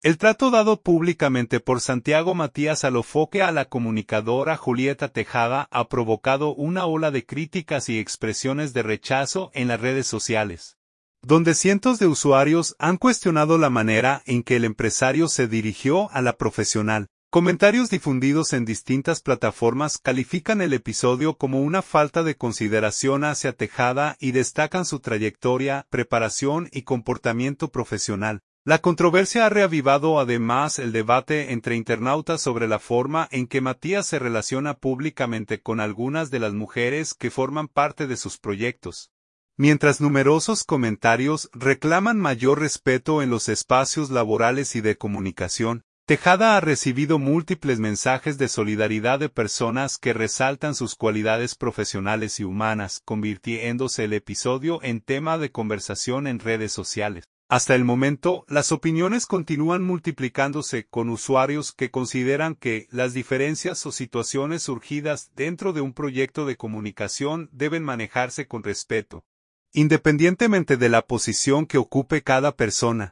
El trato dado públicamente por Santiago Matías Alofoque a la comunicadora Julieta Tejada ha provocado una ola de críticas y expresiones de rechazo en las redes sociales, donde cientos de usuarios han cuestionado la manera en que el empresario se dirigió a la profesional. Comentarios difundidos en distintas plataformas califican el episodio como una falta de consideración hacia Tejada y destacan su trayectoria, preparación y comportamiento profesional. La controversia ha reavivado además el debate entre internautas sobre la forma en que Matías se relaciona públicamente con algunas de las mujeres que forman parte de sus proyectos. Mientras numerosos comentarios reclaman mayor respeto en los espacios laborales y de comunicación, Tejada ha recibido múltiples mensajes de solidaridad de personas que resaltan sus cualidades profesionales y humanas, convirtiéndose el episodio en tema de conversación en redes sociales. Hasta el momento, las opiniones continúan multiplicándose con usuarios que consideran que las diferencias o situaciones surgidas dentro de un proyecto de comunicación deben manejarse con respeto, independientemente de la posición que ocupe cada persona.